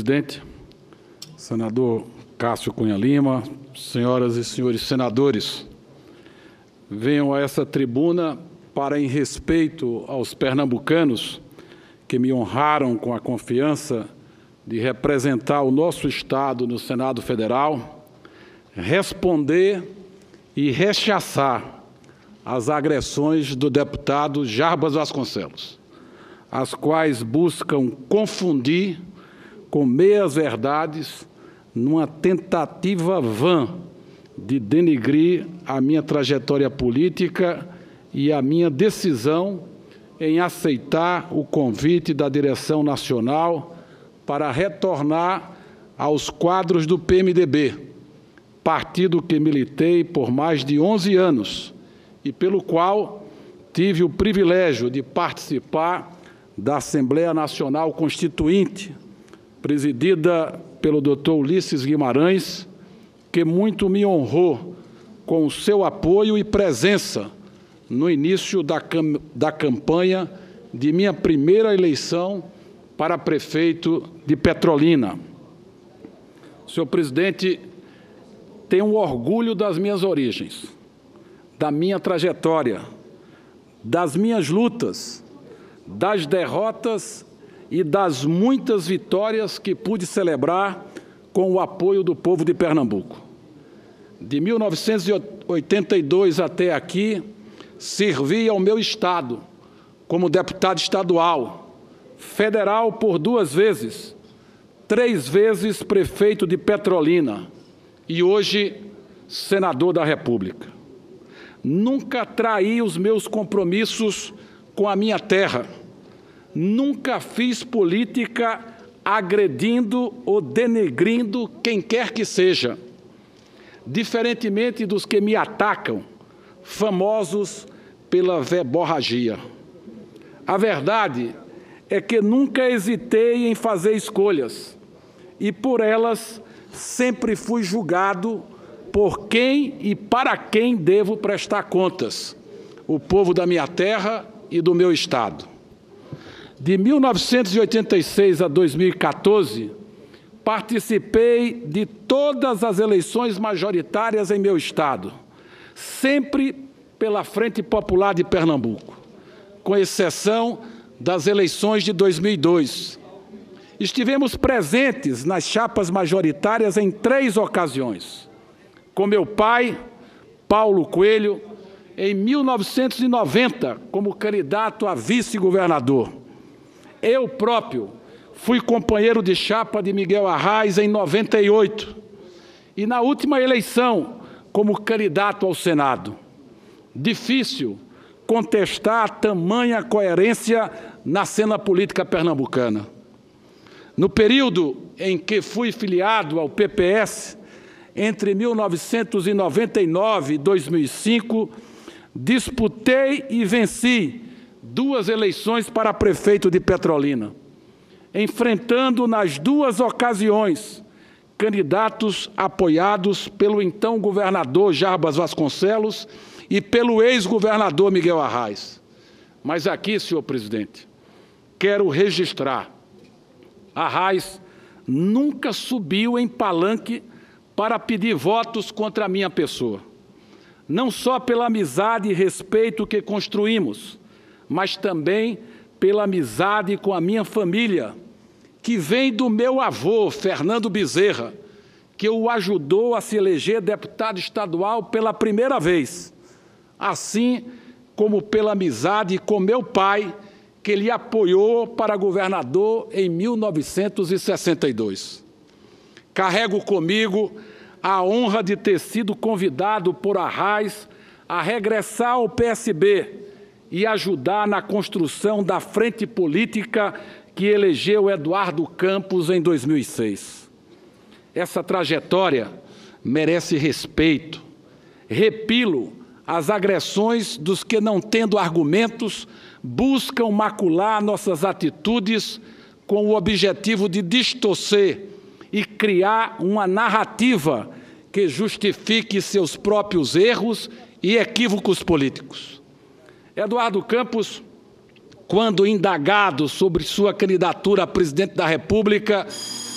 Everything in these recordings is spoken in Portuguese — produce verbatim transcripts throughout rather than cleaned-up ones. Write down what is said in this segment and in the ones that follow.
presidente, senador Cássio Cunha Lima, senhoras e senhores senadores, venho a essa tribuna para, em respeito aos pernambucanos que me honraram com a confiança de representar o nosso Estado no Senado Federal, responder e rechaçar as agressões do deputado Jarbas Vasconcelos, as quais buscam confundir com meias-verdades numa tentativa vã de denegrir a minha trajetória política e a minha decisão em aceitar o convite da direção nacional para retornar aos quadros do P M D B, partido que militei por mais de onze anos e pelo qual tive o privilégio de participar da Assembleia Nacional Constituinte, presidida pelo doutor Ulisses Guimarães, que muito me honrou com o seu apoio e presença no início da, cam da campanha de minha primeira eleição para prefeito de Petrolina. Senhor presidente, tenho orgulho das minhas origens, da minha trajetória, das minhas lutas, das derrotas e das muitas vitórias que pude celebrar com o apoio do povo de Pernambuco. De mil novecentos e oitenta e dois até aqui, servi ao meu Estado como deputado estadual, federal por duas vezes, três vezes prefeito de Petrolina e hoje senador da República. Nunca traí os meus compromissos com a minha terra. Nunca fiz política agredindo ou denegrindo quem quer que seja, diferentemente dos que me atacam, famosos pela verborragia. A verdade é que nunca hesitei em fazer escolhas e, por elas, sempre fui julgado por quem e para quem devo prestar contas: o povo da minha terra e do meu Estado. De mil novecentos e oitenta e seis a dois mil e quatorze, participei de todas as eleições majoritárias em meu Estado, sempre pela Frente Popular de Pernambuco, com exceção das eleições de dois mil e dois. Estivemos presentes nas chapas majoritárias em três ocasiões, com meu pai, Paulo Coelho, em mil novecentos e noventa, como candidato a vice-governador. Eu próprio fui companheiro de chapa de Miguel Arraes em noventa e oito e, na última eleição, como candidato ao Senado. Difícil contestar tamanha coerência na cena política pernambucana. No período em que fui filiado ao P P S, entre mil novecentos e noventa e nove e dois mil e cinco, disputei e venci duas eleições para prefeito de Petrolina, enfrentando nas duas ocasiões candidatos apoiados pelo então governador Jarbas Vasconcelos e pelo ex-governador Miguel Arraes. Mas aqui, senhor presidente, quero registrar: Arraes nunca subiu em palanque para pedir votos contra a minha pessoa, não só pela amizade e respeito que construímos, mas também pela amizade com a minha família, que vem do meu avô, Fernando Bezerra, que o ajudou a se eleger deputado estadual pela primeira vez, assim como pela amizade com meu pai, que lhe apoiou para governador em mil novecentos e sessenta e dois. Carrego comigo a honra de ter sido convidado por Arraes a regressar ao P S B e ajudar na construção da frente política que elegeu Eduardo Campos em dois mil e seis. Essa trajetória merece respeito. Repilo as agressões dos que, não tendo argumentos, buscam macular nossas atitudes com o objetivo de distorcer e criar uma narrativa que justifique seus próprios erros e equívocos políticos. Eduardo Campos, quando indagado sobre sua candidatura a presidente da República,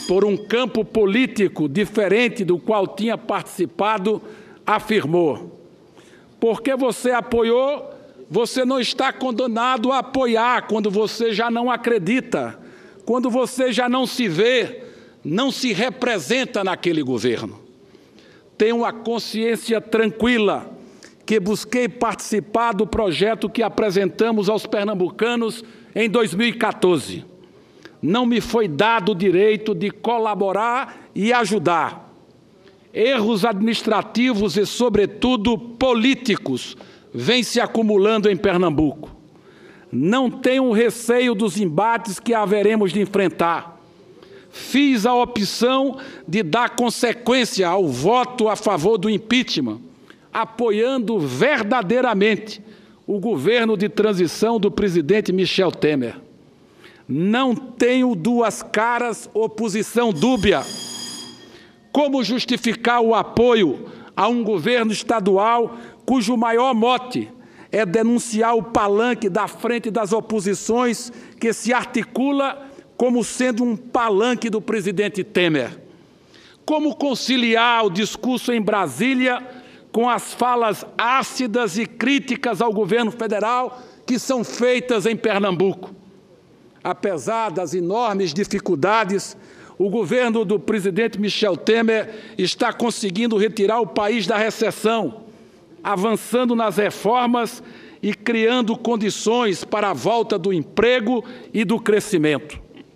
por um campo político diferente do qual tinha participado, afirmou: porque você apoiou, você não está condenado a apoiar quando você já não acredita, quando você já não se vê, não se representa naquele governo. Tenho a consciência tranquila que busquei participar do projeto que apresentamos aos pernambucanos em dois mil e quatorze. Não me foi dado o direito de colaborar e ajudar. Erros administrativos e, sobretudo, políticos vêm se acumulando em Pernambuco. Não tenho receio dos embates que haveremos de enfrentar. Fiz a opção de dar consequência ao voto a favor do impeachment, apoiando verdadeiramente o governo de transição do presidente Michel Temer. Não tenho duas caras, oposição dúbia. Como justificar o apoio a um governo estadual cujo maior mote é denunciar o palanque da frente das oposições que se articula como sendo um palanque do presidente Temer? Como conciliar o discurso em Brasília com as falas ácidas e críticas ao governo federal que são feitas em Pernambuco? Apesar das enormes dificuldades, o governo do presidente Michel Temer está conseguindo retirar o país da recessão, avançando nas reformas e criando condições para a volta do emprego e do crescimento.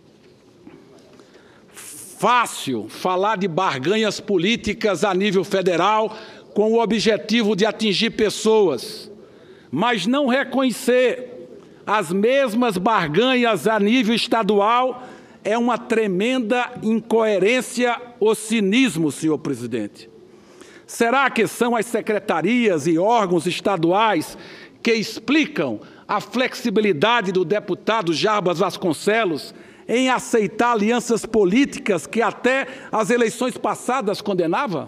Fácil falar de barganhas políticas a nível federal com o objetivo de atingir pessoas, mas não reconhecer as mesmas barganhas a nível estadual é uma tremenda incoerência ou cinismo, senhor presidente. Será que são as secretarias e órgãos estaduais que explicam a flexibilidade do deputado Jarbas Vasconcelos em aceitar alianças políticas que até as eleições passadas condenava?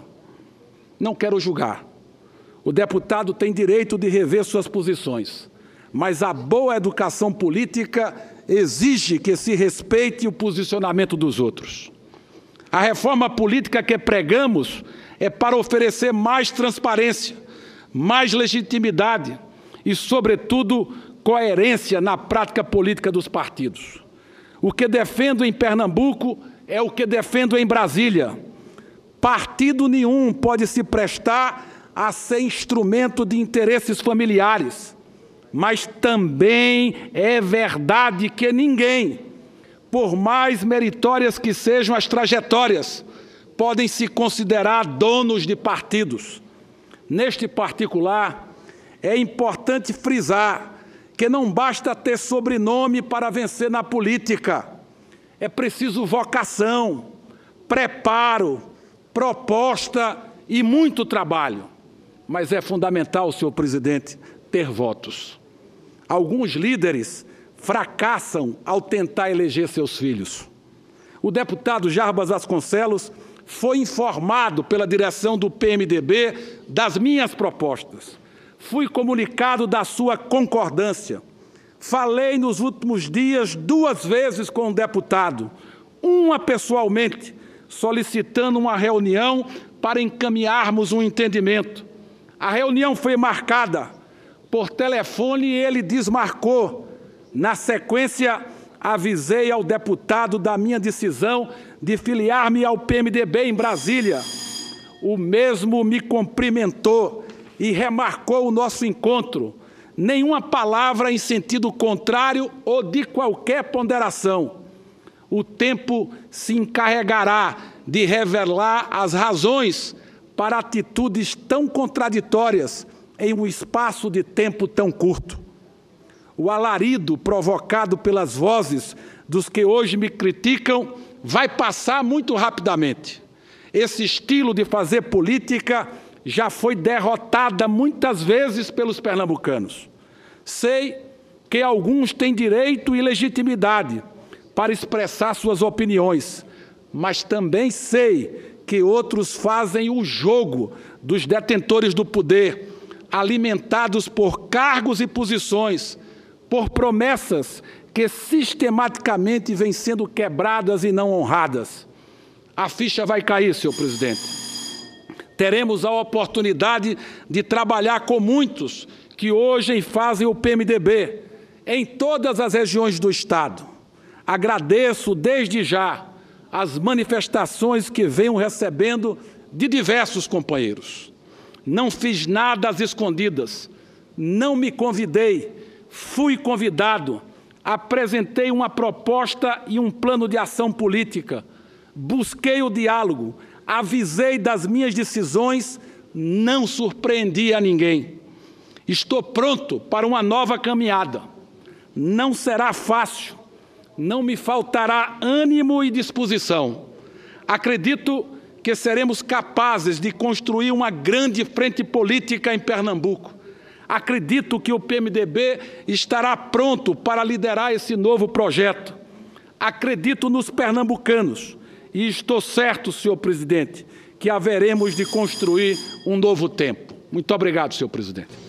Não quero julgar. O deputado tem direito de rever suas posições, mas a boa educação política exige que se respeite o posicionamento dos outros. A reforma política que pregamos é para oferecer mais transparência, mais legitimidade e, sobretudo, coerência na prática política dos partidos. O que defendo em Pernambuco é o que defendo em Brasília. Partido nenhum pode se prestar a ser instrumento de interesses familiares, mas também é verdade que ninguém, por mais meritórias que sejam as trajetórias, podem se considerar donos de partidos. Neste particular, é importante frisar que não basta ter sobrenome para vencer na política. É preciso vocação, preparo, proposta e muito trabalho. Mas é fundamental, senhor presidente, ter votos. Alguns líderes fracassam ao tentar eleger seus filhos. O deputado Jarbas Vasconcelos foi informado pela direção do P M D B das minhas propostas. Fui comunicado da sua concordância. Falei nos últimos dias duas vezes com o deputado, uma pessoalmente, solicitando uma reunião para encaminharmos um entendimento. A reunião foi marcada por telefone e ele desmarcou. Na sequência, avisei ao deputado da minha decisão de filiar-me ao P M D B em Brasília. O mesmo me cumprimentou e remarcou o nosso encontro. Nenhuma palavra em sentido contrário ou de qualquer ponderação. O tempo se encarregará de revelar as razões para atitudes tão contraditórias em um espaço de tempo tão curto. O alarido provocado pelas vozes dos que hoje me criticam vai passar muito rapidamente. Esse estilo de fazer política já foi derrotada muitas vezes pelos pernambucanos. Sei que alguns têm direito e legitimidade para expressar suas opiniões, mas também sei que outros fazem o jogo dos detentores do poder, alimentados por cargos e posições, por promessas que sistematicamente vêm sendo quebradas e não honradas. a ficha vai cair, senhor presidente. Teremos a oportunidade de trabalhar com muitos que hoje fazem o P M D B em todas as regiões do Estado. Agradeço desde já as manifestações que venho recebendo de diversos companheiros. Não fiz nada às escondidas, não me convidei, fui convidado, apresentei uma proposta e um plano de ação política, busquei o diálogo, avisei das minhas decisões, não surpreendi a ninguém. Estou pronto para uma nova caminhada. Não será fácil, não me faltará ânimo e disposição. Acredito que seremos capazes de construir uma grande frente política em Pernambuco. Acredito que o P M D B estará pronto para liderar esse novo projeto. Acredito nos pernambucanos e estou certo, senhor presidente, que haveremos de construir um novo tempo. Muito obrigado, senhor presidente.